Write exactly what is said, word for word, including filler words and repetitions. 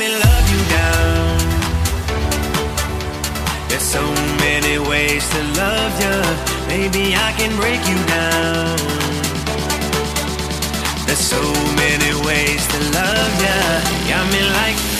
me love you down. There's so many ways to love you. Maybe I can break you down. There's so many ways to love you. Got me like